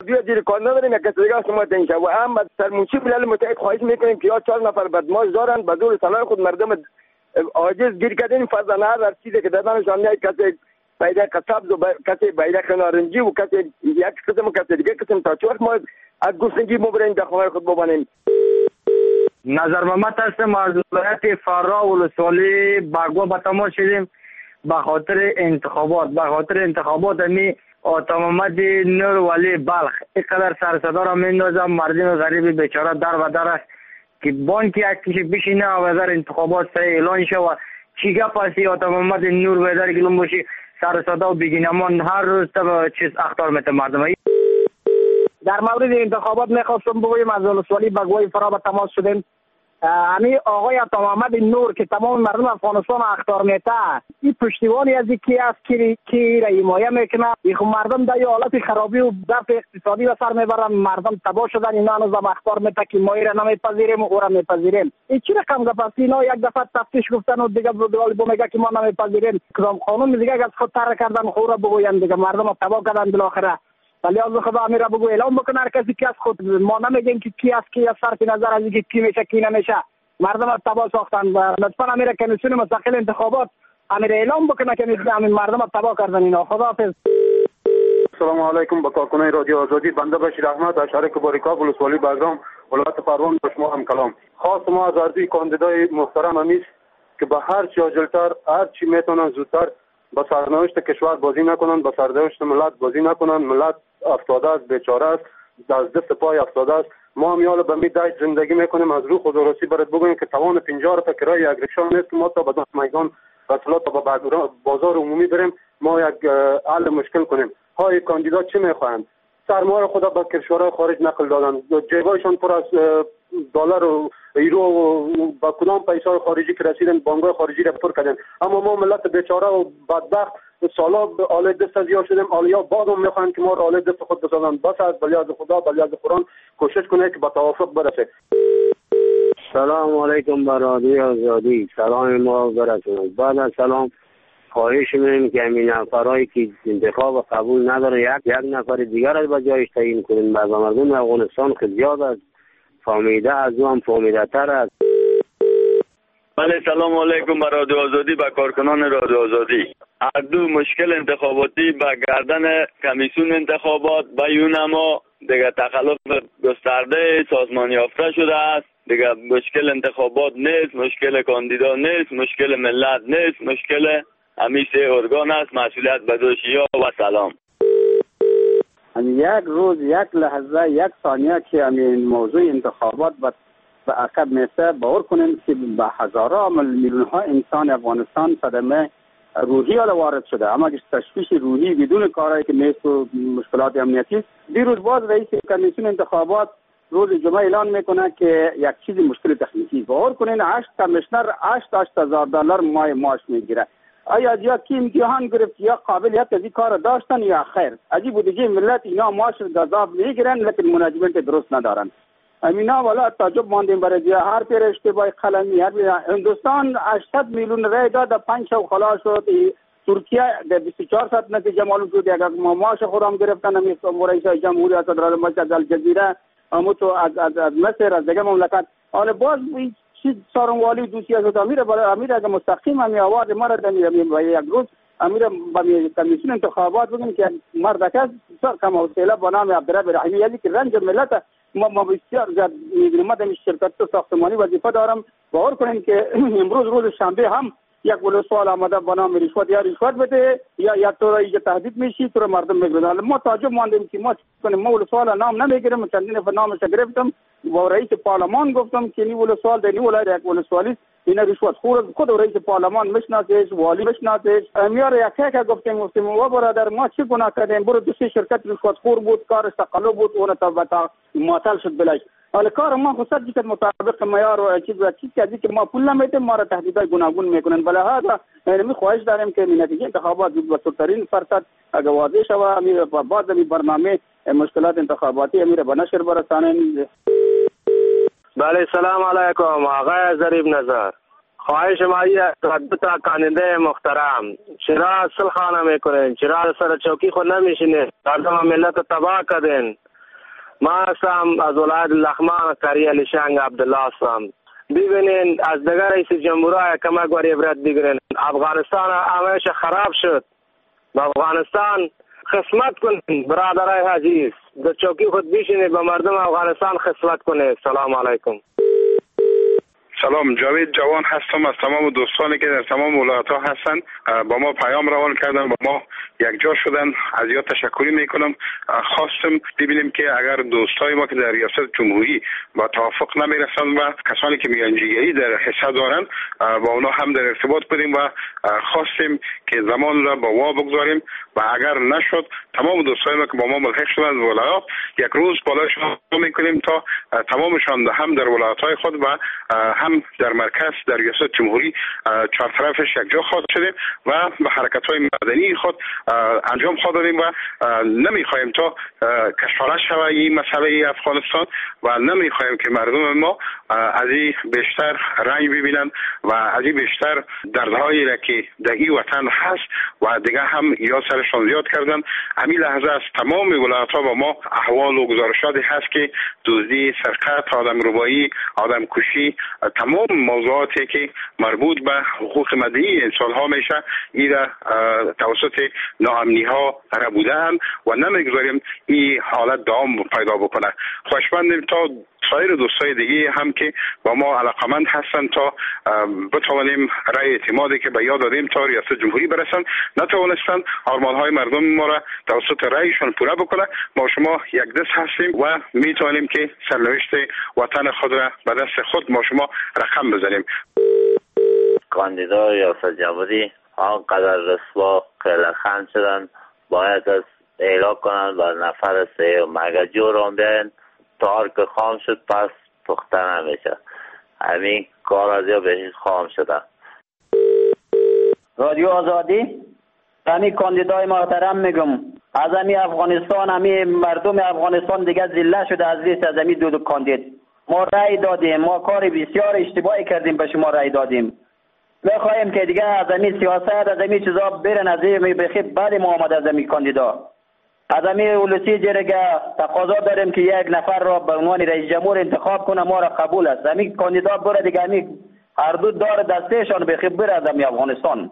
رادیو زیر کار نداریم، یک کسی دیگه شما تنشه و هم سرمنشی ملل متحد خواهش میکنیم که یا 4 نفر بدماش دارن به زور صلاح خود مردم عاجز گیر کردن فضا هر چیزی که دادنشان نه کسی بیرق سبز و کسی بیرق نارنجی و کسی یک قسم و کسی دیگه قسم تا چوک ما از گوسنگی مبرین در خانه خود ببانیم. نظر محمد هستم از ولایت فرا ولسوالی باگوا به تماس شدیم به خاطر انتخابات می آتا محمد نور ولی بلخ اینقدر سر صدا را میندازم مردم غریب بیچاره در و در است که بانک یک کشی بشینه و در انتخابات اعلان شه و چی گپ است آتا محمد نور ویدر گلوم باشی سر صدا و بگینمان هر روز تا چیز اختار میته مردم. در مورد انتخابات میخواستم بگویم از ولسوالی باگوای فرا به تماس شدیم. همین آقای عطا محمد نور که تمام مردم افغانستان اخطار میته این پشتیبانی از کی است که را حمایه میکنه این مردم در حالت خرابی و ضعف اقتصادی به سر میبرن مردم تباه شدن اینا هنوز هم اخطار میته که ما را نمیپذیریم و او را میپذیریم. این چی رقم گپ است؟ اینا یک دفعه تفتیش گفتن و دیگه میگه که ما نمیپذیریم کدام قانون دیگه از خود طرح کردن خود را بگوین دیگه مردم تباه کردن بالاخره. ولی از خدا امیر بگو اعلام بکنه هر کسی که از خود ما نمیگیم که کی است کی از صرف نظر از اینکه کی میشه کی نمیشه مردم تباه ساختن لطفا امیر کمیسیون مستقل انتخابات امیر اعلام بکنه که همین مردم تباه کردن اینا. خداحافظ. السلام علیکم به کارکنان رادیو آزادی. بنده بشیر احمد از شهر کباریکا ولسوالی بگرام ولایت پروان به شما هم کلام. خواست ما از عرضی کاندیدای محترم امیست که به هر چی عاجلتر هر چی میتونن زودتر با سرنوشت کشور بازی نکنن، با سرنوشت ملت بازی نکنن. ملت افتاده است، بیچاره است، از دست پای افتاده است. ما هم یالا به می دایت زندگی میکنیم. از روح خود راستی برات بگویم که توان 50 روپیه کرایه یک رکشا نیست که ما تا به میدان وصلات تا به بازار عمومی بریم ما یک حل مشکل کنیم. های کاندیدا چه میخواهند؟ سرمایه خود به کشورهای خارج نقل دادن، جیبایشان پر از دلار و یورو و با کدام پیسای خارجی که رسیدن بانک‌های خارجی را پر کردن. اما ما ملت بیچاره و بدبخت سالا آله دست از یا شدیم آلیا بعدم میخوان که ما را آله دست خود بسازن. بس از بلیاز خدا بلیاز قرآن کوشش کنه که به توافق برسه. سلام علیکم بر رادیو آزادی. سلام ما برسونید. بعد از سلام خواهش می‌کنیم که همین نفرایی که انتخاب قبول نداره یک نفر دیگر را به جایش تعیین کنیم. بعض مردم افغانستان خیلی زیاد است، فهمیده از او هم فهمیده تر است. بله سلام علیکم بر رادیو آزادی و کارکنان رادیو آزادی. هر دو مشکل انتخاباتی به گردن کمیسیون انتخابات و یونما دیگه تخلف گسترده سازمانی یافته شده است. دیگه مشکل انتخابات نیست، مشکل کاندیدا نیست، مشکل ملت نیست، مشکل همیشه ارگان است. مسئولیت به دوش یا و سلام. یک روز یک لحظه یک ثانیه که همین موضوع انتخابات به عقب میفته باور کنیم که به هزارها میلیون ها انسان افغانستان صدمه روحی وارد شده. اما تشویش روحی بدون کارهایی که نیست و مشکلات امنیتی. دیروز باز رئیس کمیسیون انتخابات روز جمعه اعلان میکنه که یک چیز مشکل تکنیکی. باور کنین 8 کمیشنر $8,000 معاش میگیره. آیا یا کی امتحان گرفت یا قابلیت از این کار داشتن یا خیر؟ عجیب بودجه ملت اینا معاش گذاف میگیرن لیکن منیجمنت درست ندارن. امینا والا تعجب ماندیم برای هر پیر اشتباه قلمی. هندوستان 800 میلیون رای داد 5 شو خلاص شد. ترکیه در 24 ساعت نتیجه معلوم شد. اگر معاش خودم گرفتن رئیس جمهوریت صدر از الجزیره اموتو از مصر از دیگه مملکت. حالا باز چیز سارنوالی دوسیه شد. امیر اگر مستقیم همی آواز ما را دمیم و یک روز امیر با کمیسیون انتخابات بگیم که مردکه کم حوصله با نام عبدالرب رحیمی یعنی که رنج ملت ما بسیار زیاد می‌بینیم. من در شرکت ساختمانی وظیفه دارم. باور کنین که امروز روز شنبه هم یک ولسوال آمده با نام رشوت یا رشوت بده یا تو را اینجا تهدید میشی تو را مردم میگردن. ما تعجب ماندیم که ما کنیم. ما ولسوال نام نمیگیریم. چندین نامش گرفتم با رئیس پارلمان گفتم که این ولسوال در این ولایت یک ولسوالی این رشوت خود رئیس پارلمان مشناسه والی مشناسه میاره یک گفتیم و برادر ما چه گناه کردیم؟ برو دوسری شرکت رشوت خور بود کارش تقلب بود اون تا معطل شد بلش. حالا کار ما خصوصا که مطابق معیار و چیز که ما پول نمیدیم ما را تهدیدهای گوناگون میکنن. بله هذا یعنی خواهش داریم که نتیجه انتخابات به سرترین فرصت اگه واضح شود امیر بعد از برنامه مشکلات انتخاباتی امیر به نشر برسانید. بله سلام علیکم آقای ظریف نظر. خواهش ما دو تا کاندیدای محترم چرا صلح خانه میکنین؟ چرا سر چوکی خود نمیشینین؟ مردم ملت تباه کردین. ما هستم از ولایت لغمان قریه لشنگ عبدالله هستم. ببینین از دیگر رئیس جمهورها کمک و عبرت بگیرین. افغانستان همهش خراب شد. با افغانستان خدمت کنین برادرای عزیز. در چوکی خود بشینید به مردم افغانستان خدمت کنید. سلام علیکم. سلام، جاوید جوان هستم. از تمام دوستانی که در تمام ولایت‌ها هستند با ما پیام روان کردن، با ما یکجا شدن. از یا تشکری میکنم. خواستم ببینیم که اگر دوستای ما که در ریاست جمهوری با توافق نمیرسند و کسانی که میانجیگری در حصه دارند با اونا هم در ارتباط بودیم و خواستیم که زمان را با وا بگذاریم و اگر نشد تمام دوستای ما که با ما ملحق شدند ولایات یک روز بالایشان میکنیم تا تمامشان هم در ولایت‌های خود و هم در مرکز در ریاست جمهوری چهار طرفش یکجا خواهد شدیم و به حرکت‌های مدنی خود انجام خواهد دادیم و نمیخواهیم تا کشاله شود این مسئله افغانستان و نمیخواهیم که مردم ما از این بیشتر رنج ببینند و از این بیشتر دردهایی را که در این وطن هست و دیگه هم یا سرشان زیاد کردن. همین لحظه از تمام ولایت‌ها با ما احوال و گزارشاتی هست که دزدی، سرقت، آدمربایی، آدمکشی، تمام موضوعاتی که مربوط به حقوق مدنی انسان‌ها میشه این توسط ناامنی‌ها را بودند و نمیگذاریم این حالت دوام پیدا بکنه. خوشبندیم تا سایر دوستای دیگه هم که با ما علاقمند هستن تا بتوانیم رای اعتمادی که به یاد دادیم تا ریاست جمهوری برسن. نتوانستن آرمان‌های مردم ما را توسط رایشون پورا بکنه. ما شما یک دست هستیم و میتوانیم که سرنوشت وطن خود را به دست خود ما شما رقم بزنیم. کاندیدای ریاست جمهوری آنقدر رسوا قلقان شدن باید از اعلام کنند و نفر سوم اگر جور بیاین تار که خام شد پس پخته نمیشه. همین کار از یا بهش خام شده. رادیو آزادی همین کاندیدای محترم میگم از همین افغانستان همین مردم افغانستان دیگه ذله شده از لیست از همین دو کاندید. ما رأی دادیم، ما کار بسیار اشتباهی کردیم به شما رأی دادیم. میخواهیم که دیگه از همین سیاست از همین چیزا برن از این بخیر بعد ما آمد از همین کاندیدا از همین ولسی جرگه تقاضا داریم که یک نفر را به عنوان رئیس جمهور انتخاب کنه. ما را قبول است. همین کاندیدا بره دیگه همین هر دو دار دستشان بخیر بره از همین افغانستان.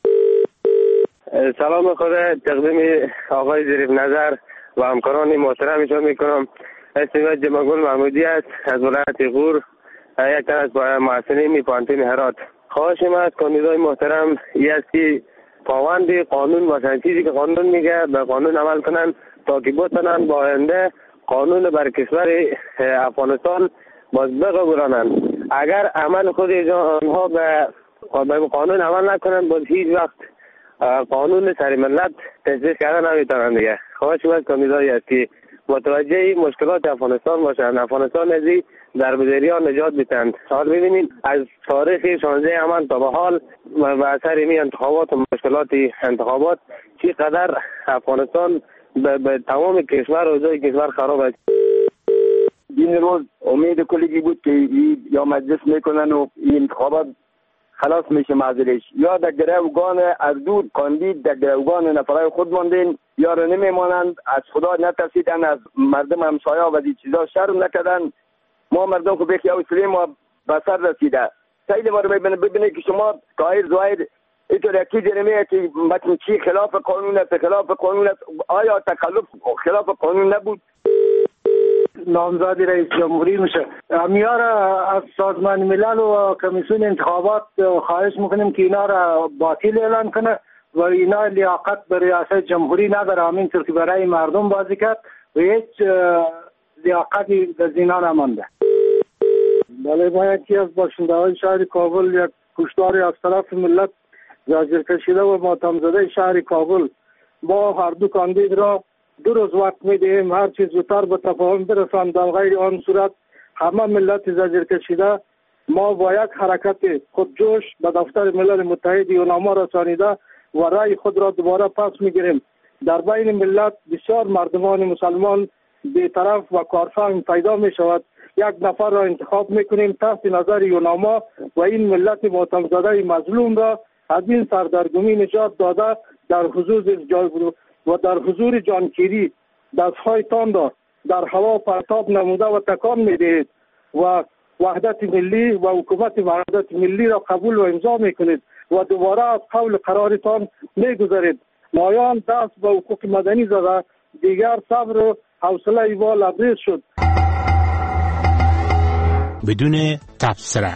سلام خود تقدیم آقای ظریف نظر و همکاران محترمشان میکنم. اسم جمعگل محمودی است از ولایت غور، یک تن از محسنین پانتین هرات. خواهش ما از کاندیدای محترم این است که پابند قانون و چیزی که قانون میگه به قانون عمل کنن تا که بتونن با آینده قانون بر کشور افغانستان باز بقبولانن. اگر عمل خود آنها به قانون عمل نکنن باز هیچ وقت قانون سر ملت تجدید کردن نمیتونن دیگه. خواهش ما از کاندیدایی است که متوجه مشکلات افغانستان باشند، افغانستان از در بدریان نجات بدهند. حال ببینید از تاریخ 16 امن تا به حال و اثر این انتخابات و مشکلات انتخابات چقدر افغانستان به تمام کشور و اوضاع کشور خراب است. این روز امید کلی بود که یا مجلس میکنن و این انتخابات خلاص میشه معذرش، یا در گروگان از دور کاندید در گروگان نفرای خود ماندین یا رو نمیمانند، از خدا نترسیدن، از مردم همسایه و این چیزا شرم نکردن. ما مردم کو بخی اوسلی ما بسر رسیده. سید ما رو ببینه که شما قایر زوایر اینطور یکی جنمیه که متن چی خلاف قانون است، خلاف قانون است. آیا تکلف خلاف قانون نبود؟ نامزد رئیس جمهوری میشه. میار از سازمان ملل و کمیسیون انتخابات خواهش میکنیم که اینا را باطل اعلان کنه و اینا لیاقت به ریاست جمهوری نداره، همینطور که برای مردم بازی کرد و هیچ لیاقتی در زینان نمانده. بله، ما یکی از باشنده‌های شهر کابل یک کشتاری از طرف ملت زجر کشیده و ماتم زده شهر کابل. ما هر دو کاندید را 2 روز وقت میدهیم هر چیز زودتر به تفاهم برسند. در غیر آن صورت همه ملت زجر کشیده ما با یک حرکت خودجوش به دفتر ملل متحد یوناما رسانیده و رای خود را دوباره پس میگیریم. در بین ملت بسیار مردمان مسلمان بی‌طرف و کارفهم پیدا می شود. یک نفر را انتخاب میکنیم تحت نظر یوناما و این ملت ماتم زده مظلوم را از این سردرگمی نجات داده در حضور جانکیری دستهای تان را در هوا پرتاب نموده و تکان میدهید و وحدت ملی و حکومت وحدت ملی را قبول و امضا میکنید و دوباره از قول قرارتان میگذارید. مایان دست به حقوق مدنی زده، دیگر صبر و حوصله ما لبریز شد. بدون تبصره.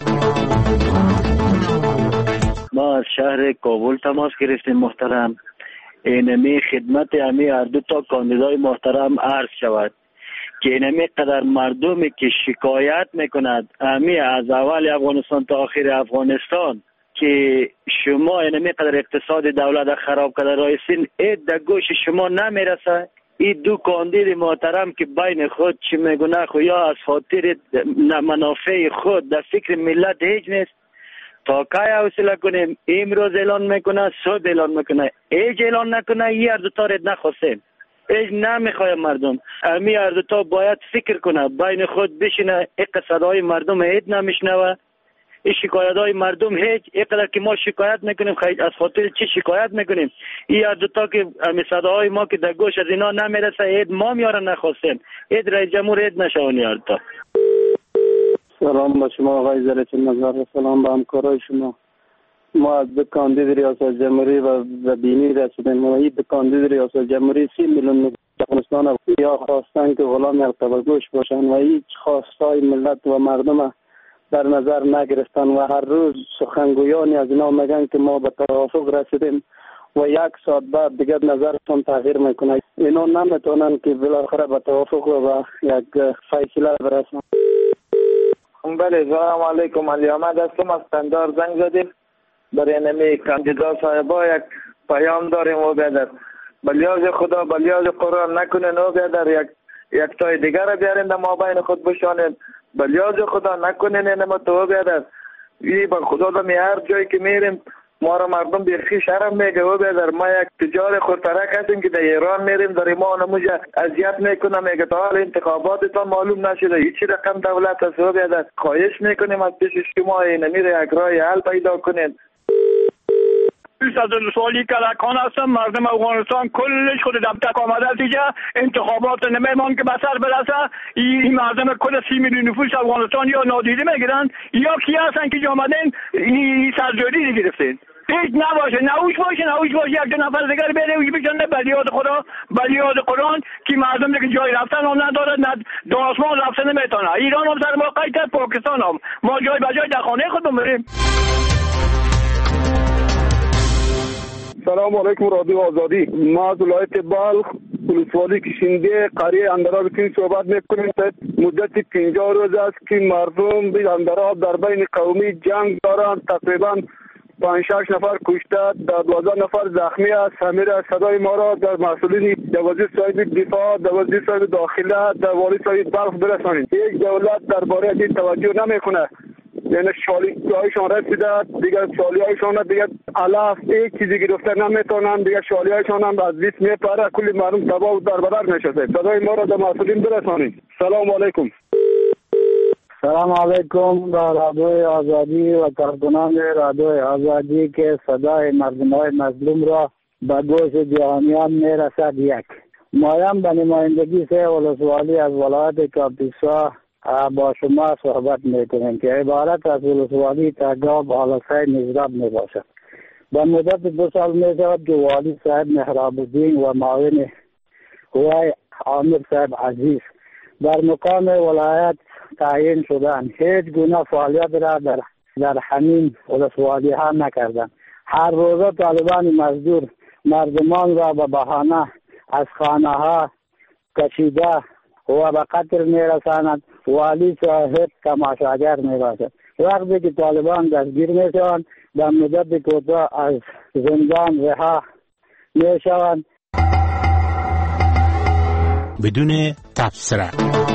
ما از شهر کابل تماس گرفتیم محترم. اینمی خدمت امی هر دو تا کاندیدای محترم عرض شود که اینمی قدر مردمی که شکایت میکند امی از اول افغانستان تا آخر افغانستان که شما اینمی قدر اقتصاد دولت خراب کرده رایسین، اید در گوش شما نمیرسه. این دو کاندید محترم که بین خود چی میگونه خو یا از خاطر منافع خود در فکر ملت هیچ نیست. تا که حوصله کنیم امروز اعلان میکنه صبح اعلان میکنه، هیچ اعلان نکنه. یه هر دوتا رد نخواستیم، هیچ نمیخواه مردم. امی هر دوتا باید فکر کنه، بین خود بشینه. اقتصادهای مردم هیچ نمیشنوه، این شکایت های مردم هیچ. اینقدر که ما شکایت میکنیم خیلی از خاطر چی شکایت میکنیم؟ این هر دوتا که صداهای ما که در گوش از اینا نمیرسه، هیچ ما میارن نخواستیم. هیچ رئیس جمهور هیچ نشونی هر دوتا. سلام به شما آقای زرچین نظر، سلام به همکارای شما. ما از دو کاندید ریاست جمهوری و بینی رسیدیم و این دو کاندید ریاست جمهوری 30 میلیون افغانستان یا خواستن که غلام القبه گوش باشن و هیچ خواستای ملت و مردم در نظر نگرفتن و هر روز سخنگویانی از اینا میگن که ما به توافق رسیدیم و یک ساعت بعد دیگر نظرتون تغییر میکنه. اینا نمیتونن که بالاخره به توافق و یک فیصله برسن. بله، سلام علیکم. علی احمد هستم از قندار زنگ زدیم. برای نمی کاندیدا صاحبا یک پیام داریم و بیادر بلیاز خدا بلیاز قرآن نکنین و بیادر یک تای دیگر را بیارین در ما بین خود بشانین. بلیاز خدا نکنین اینما تو بیادر این با خدا دمی هر جایی که میریم ما را مردم بیخی شرم میگه و بیادر ما یک تجار خودترک هستیم که در ایران میریم در ما نموجه اذیت میکنه میگه تا حال انتخاباتتان معلوم نشده هیچی رقم دولت هست و بیادر خواهش میکنیم از پیش شما اینمیره یک رای حل پیدا کنین. از سوالی کلکان هستم. مردم افغانستان کلش خود دبتک آمده از اینجا انتخابات نمیمان که بسر برسه. این مردم کل 30 میلیون نفوس افغانستان یا نادیده میگیرن یا کی هستن که آمدن این سرجاری گرفتین. هیچ نباشه، نهوش باشه یک دو نفر دیگر بره و بشنه بلیاد خدا بلیاد قرآن که مردم دیگه جای رفتن هم نداره، نه دو آسمان رفتن نمیتونه. ایران هم سر ما قید، پاکستان هم ما جای بجای در خانه خودمون بریم. سلام علیکم رادیو آزادی. ما از ولایت بلخ ولسوالی کشنده قریه اندراب که صحبت میکنیم. مدت 50 روز است که مردم به اندراب در بین قومی جنگ دارند. تقریبا 5-6 نفر کشته، 12 نفر زخمی است. همه از صدای ما را در مسئولین وزیر صاحب دفاع، وزیر صاحب داخله، والی صاحب بلخ برسانید. یک دولت درباره این توجه نمیکنه. یعنی شالیهایشان رسیده، دیگر شالیهایشان دیگر علف یک چیزی گرفته نمیتونن، دیگر شالیهایشان هم از دست میپره. کلی مردم تباه و دربدر میشه. صدای ما را در مسئولین برسانید. سلام علیکم. سلام علیکم به رادیوی آزادی و کارکنان رادیوی آزادی که صدای مردم‌های مظلوم را به گوش جهانیان میرسد. یک مایم به نمایندگی سه ولسوالی از ولایت کاپیسا با شما صحبت میکنیم که عبارت از ولسوالی تگاب حالسه نجراب میباشد. به مدت 2 سال میشود که والی صاحب مهراب الدین و معاون وی عامر صاحب عزیز در مقام ولایت تعیین شدن. هیچ گونه فعالیت را در همین ولسوالی ها نکردند. هر روزه طالبان مزدور مردمان را به بهانه از خانه ها کشیده و به قتل میرساند. والی صاحب تماشاگر میباشد. وقتی که طالبان دستگیر میشوند در مدت کوتاه از زندان رها میشوند. بدون تبصره.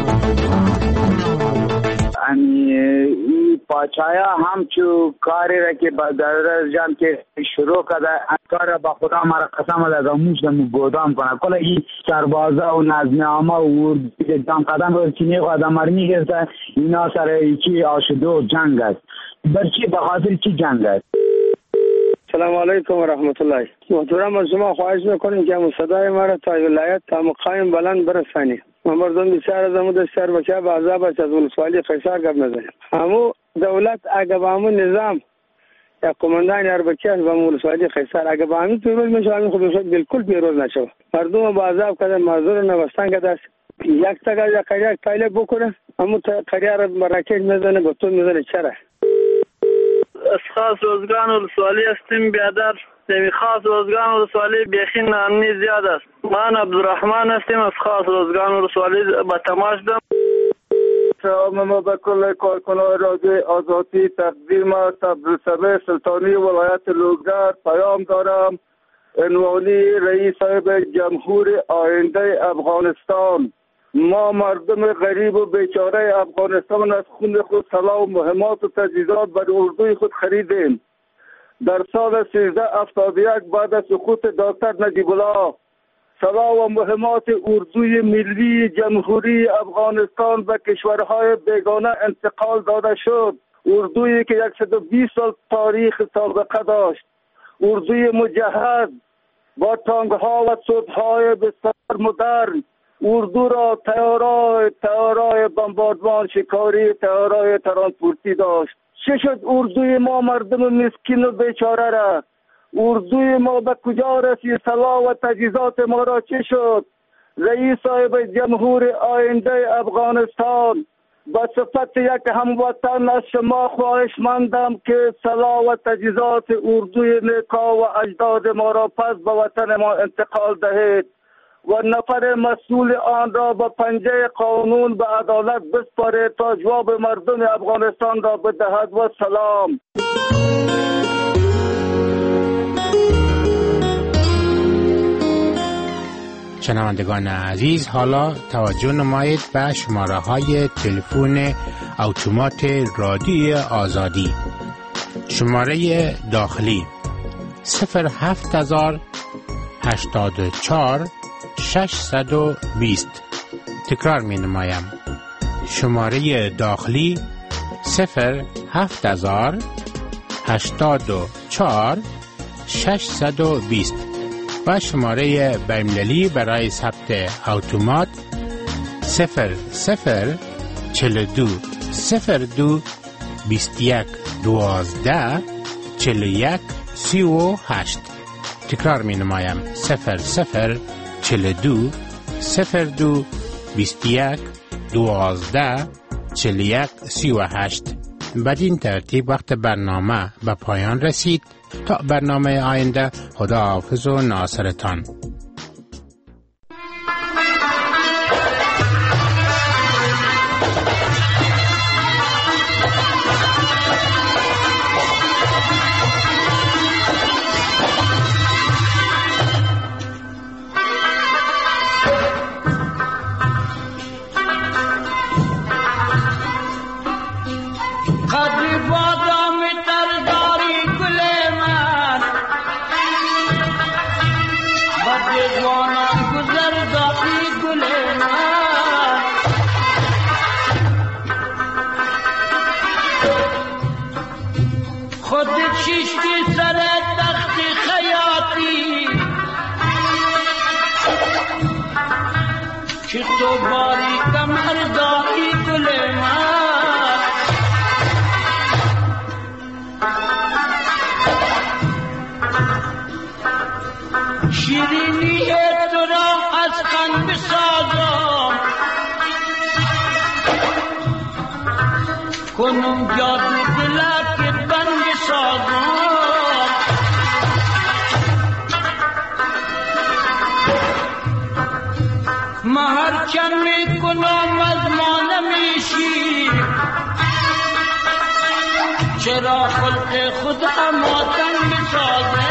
این پاچایا همچو کاری را که در جان که شروع کرده کار با خدا مرا قسم داده موشدم گودام کنه. کل این سربازا و نظم عامه و وردی جان قدم رو چینی قدم مرمی گرفته. اینا سر چی آشده و جنگ است. بر چی به خاطر چی جنگ است؟ سلام علیکم و رحمت الله. محترم از شما خواهش میکنیم که صدای ما را تا ولایت تا مقام بلند برسانید. مردم بیچاره زمود شهر بچه به عذاب است از ولسوالی قیصر گپ نزنیم. همو دولت اگه با همون نظام یا قماندان اربکیان و ولسوالی قیصر اگه با همین پیروز میشه، همین خود بالکل پیروز نشه. مردم با عذاب کردن، معذور نوستان کردن. یک تا یا قریه پایله بکنه، همون قریه را مراکش میزنه، بطون میزنه. چرا؟ خاص روزگان ولسوالی هستیم بیادر. خاص روزگان ولسوالی بیخی نانی زیاد است. من عبدالرحمن هستیم از خاص روزگان ولسوالی با تماس دارم. سلام ما به کل کارکنان رادیوی آزادی. تقدیم است عبدالصبح سلطانی ولایت لوگزار پیام دارم. عنوانی رئیس صاحب جمهور آینده افغانستان. ما مردم غریب و بیچاره افغانستان از خون خود سلاح و مهمات و تجهیزات بر اردوی خود خریدیم. در سال 1371 بعد از سقوط دکتر نجیب الله، سلاح و مهمات اردوی ملی جمهوری افغانستان به کشورهای بیگانه انتقال داده شد. اردویی که 120 سال تاریخ سابقه داشت، اردوی مجهز با تانک‌ها و توپ‌های بسیار مدرن. اردو را تیارای بمباردمان شکاری، تیارای ترانسپورتی داشت. چه شد اردوی ما مردم مسکین و بیچاره را؟ اردوی ما به کجا رسید؟ سلاح و تجهیزات ما را چه شد؟ رئیس صاحب جمهور آینده افغانستان، به صفت یک هموطن از شما خواهشمندم که سلاح و تجهیزات اردوی نیکا و اجداد ما را پس به وطن ما انتقال دهید و نفر مسئول آن را به پنجه قانون به عدالت بسپارید تا جواب مردم افغانستان را بدهد. و سلام. شنوندگان عزیز، حالا توجه نمایید به شماره های تلفن اتومات رادیوی آزادی. شماره داخلی 07084 620. تکرار می نمایم. شماره داخلی 07084 620 و شماره بین‌المللی برای ثبت اتومات 0042 02 21 12 41 38. تکرار می نمایم. 0042 02 21 12 41 38. بدین ترتیب وقت برنامه به پایان رسید. تا برنامه آینده، خداحافظ و ناصرتان. कि तो बारी कमर दाई गुले शिरीनी है तुरा आज कान बिसाजा कुनुम जादू दिला के बंद साजा महर चन्ने कुनो मजमान मीशी चरा खुलते खुदा मातन बिसाजे